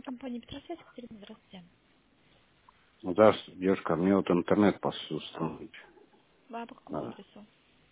Компания Петросвязь, Екатерина, здравствуйте. Здравствуйте, девушка. Мне вот интернет установить А по какому надо. адресу?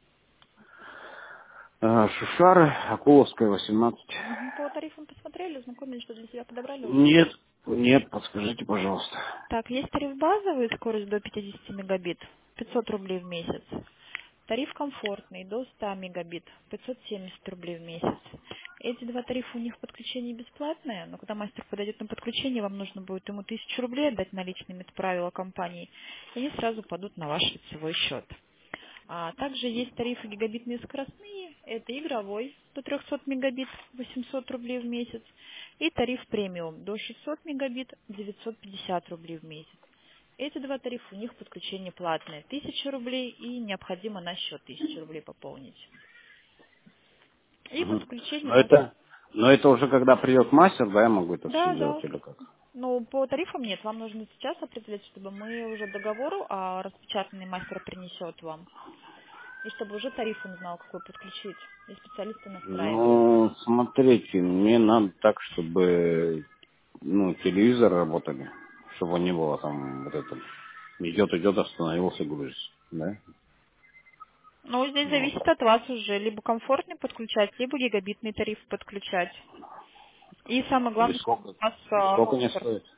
Шушары, Акуловская, 18. По тарифам посмотрели, ознакомились, что для себя подобрали уже? Нет, нет, подскажите, пожалуйста. Так, есть тариф базовый, скорость до 50 мегабит, 500 рублей в месяц. Тариф комфортный, до 100 мегабит, 570 рублей в месяц. Эти два тарифа у них подключение бесплатное, но когда мастер подойдет на подключение, вам нужно будет ему 1000 рублей отдать наличными, это правило компании, и они сразу падут на ваш лицевой счет. А также есть тарифы гигабитные скоростные, это игровой до 300 мегабит, 800 рублей в месяц, и тариф премиум до 600 мегабит, 950 рублей в месяц. Эти два тарифа у них подключение платное, 1000 рублей, и необходимо на счет 1000 рублей пополнить. И Мгм. подключение Но на... это, но это уже когда придет мастер, да, я могу это все Да, сделать да. или как? Ну, по тарифам нет, вам нужно сейчас определить, чтобы мы уже договор распечатанный мастер принесет вам. И чтобы уже тариф он знал, какой подключить. И специалисты настраивают. Ну, смотрите, мне надо так, чтобы, телевизор работали, чтобы не было там вот это, идет, остановился, грузится, да? Ну, здесь Вот. зависит от вас уже. Либо комфортный подключать, либо гигабитный тариф подключать. И самое И главное, чтобы сколько, у вас и сколько не роутер. стоит?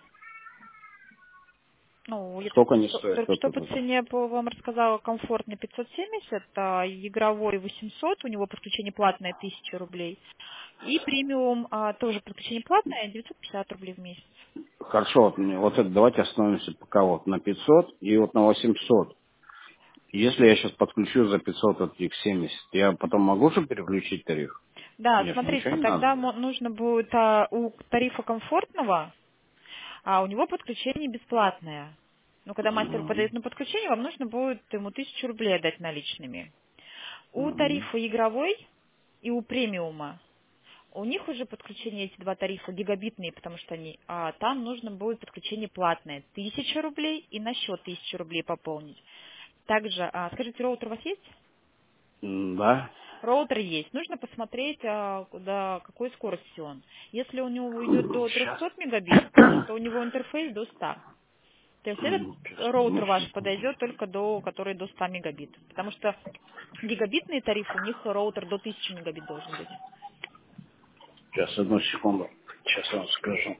Ну, я Сколько не стоит только вот что по этот? цене вам рассказала комфортный 570, а игровой 800, у него подключение платное 1000 рублей. И премиум тоже подключение платное 950 рублей в месяц. Хорошо, вот это давайте остановимся пока вот на 500 и вот на 800. Если я сейчас подключу за 500 от их 70, я потом могу же переключить тариф? Да, Мне же ничего смотрите, не надо. тогда нужно будет у тарифа комфортного, а у него подключение бесплатное. Но когда мастер Мгм. подает на подключение, вам нужно будет ему 1000 рублей отдать наличными. У Мгм. тарифа игровой и у премиума у них уже подключение, эти два тарифа гигабитные, потому что они, там нужно будет подключение платное, 1000 рублей и на счет 1000 рублей пополнить. Также, скажите, роутер у вас есть? Да. Роутер есть. Нужно посмотреть, какой скорости он. Если у него идет до Сейчас. 300 мегабит, то у него интерфейс до 100. То есть этот Сейчас, одну роутер ваш секунду. подойдет только который до 100 мегабит. Потому что гигабитный тариф, у них роутер до 1000 мегабит должен быть. Сейчас, одну секунду. Сейчас я вам скажу.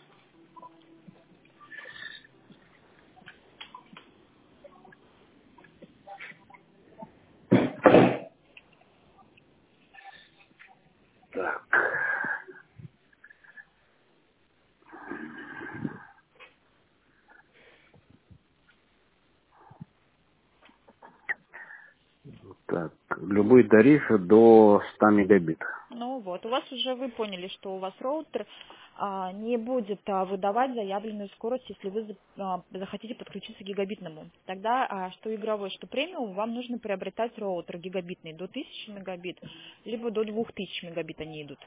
Так. Так. Любой тариф до 100 мегабит. Ну вот, у вас уже вы поняли, что у вас роутер не будет выдавать заявленную скорость, если вы захотите подключиться к гигабитному. Тогда что игровой, что премиум, вам нужно приобретать роутер гигабитный до 1000 мегабит, либо до 2000 мегабит они идут.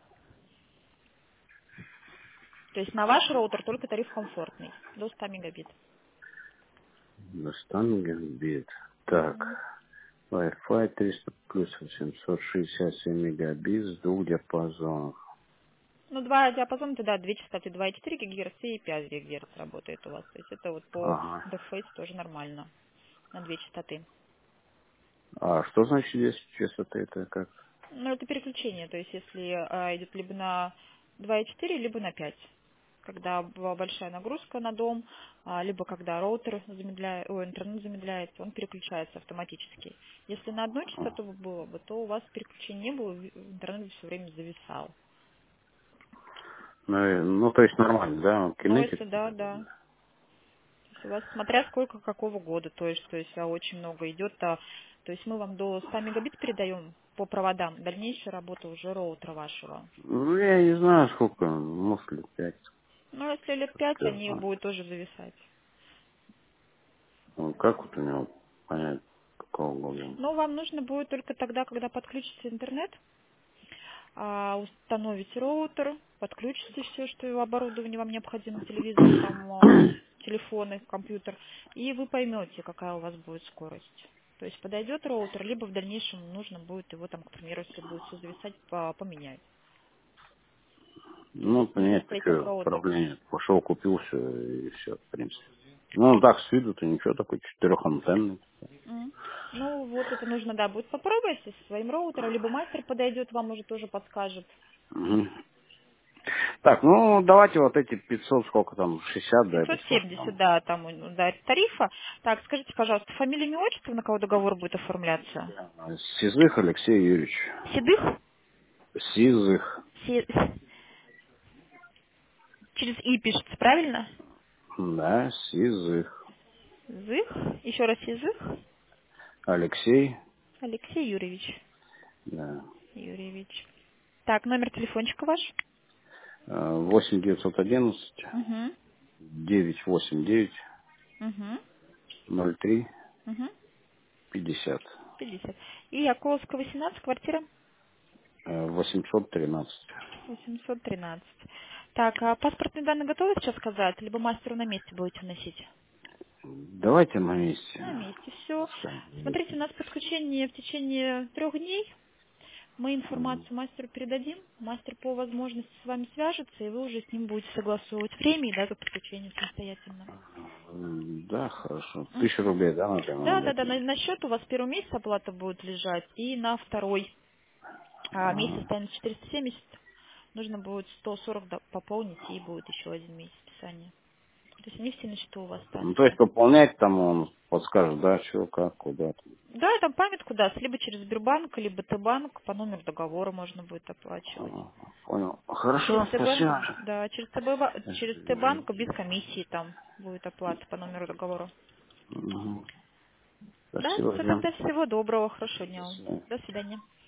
То есть на ваш роутер только тариф комфортный, до 100 мегабит. До 100 мегабит. Так. Мгм. Wi-Fi 300 плюс 867 мегабит с двух диапазонов. Ну, два диапазона, да, две частоты, 2,4 ГГц и 5 ГГц работает у вас. То есть это вот по Ага. интерфейсу тоже нормально, на две частоты. А что значит здесь частоты? Это как? Ну, это переключение, то есть если идет либо на 2,4, либо на 5. Когда большая нагрузка на дом, либо когда роутер замедляет, интернет замедляется, он переключается автоматически. Если на одну частоту было бы, то у вас переключения не было, интернет все время зависал. Ну, то есть нормально, да? Но Кинетик. если да, да. То есть у вас смотря сколько, какого года, то есть очень много идет, то есть мы вам до 100 мегабит передаем по проводам, дальнейшая работа уже роутера вашего. Ну, я не знаю, сколько, может, лет 5. Ну, если лет 5, Кто они знает. будут тоже зависать. Ну, как вот у него понять, какого года? Но вам нужно будет только тогда, когда подключите интернет, установить роутер, подключите все, что оборудование вам необходимо, телевизор, там, телефоны, компьютер, и вы поймете, какая у вас будет скорость. То есть подойдет роутер, либо в дальнейшем нужно будет его, там, к примеру, если будет все зависать, поменять. Ну, Либо понять, Status что Road. проблем нет. Пошел, купил все, и все, в принципе. Ну, так, с виду-то ничего, такой четырехантенный. М. Ну, вот это нужно, да, будет попробовать со своим роутером, либо мастер подойдет, вам уже тоже подскажет. Мгм. Так, ну, давайте вот эти 500, сколько там, 60, да, или сколько 570, там. да, там да, тарифа. Так, скажите, пожалуйста, фамилия, имя, отчество, на кого договор будет оформляться? Сизых Алексей Юрьевич. Седых? Сизых, Се- Через И пишется, правильно? да, Сизых. Зых? Еще раз Язых? Алексей, Алексей Юрьевич. да. Юрьевич. Так, номер телефончика ваш? 8 911 Угу. 989 Угу. 03 Угу. 50. 50. И Околовская, 18, квартира 813. 813. Так, а паспортные данные готовы сейчас сказать? Либо мастеру на месте будете вносить? Давайте на месте. На месте все. Пускай будет. Смотрите, у нас подключение в течение 3 дней. Мы М, информацию мастеру передадим. Мастер по возможности с вами свяжется, и вы уже с ним будете согласовывать время и дату подключения самостоятельно. Да, хорошо. Мгм. 1000 рублей, да, надо Да, надо да, да. кинуть? На счет у вас первый месяц оплата будет лежать, и на второй месяц А, станет 470. Нужно будет 140 пополнить, и будет еще 1 месяц списания. То есть они все на счету у вас Ну, то есть останутся. пополнять там он подскажет, да, что, как, куда. Да, там памятку даст, либо через Сбербанк, либо Т-банк, по номеру договора можно будет оплачивать. Понял. Через Хорошо, ТБ, спасибо. да, через Т-банк без комиссии там будет оплата по номеру договора. Мгм. Да, Спасибо, все, Жень. тогда всего доброго, хорошего До дня вам. свидания. До свидания.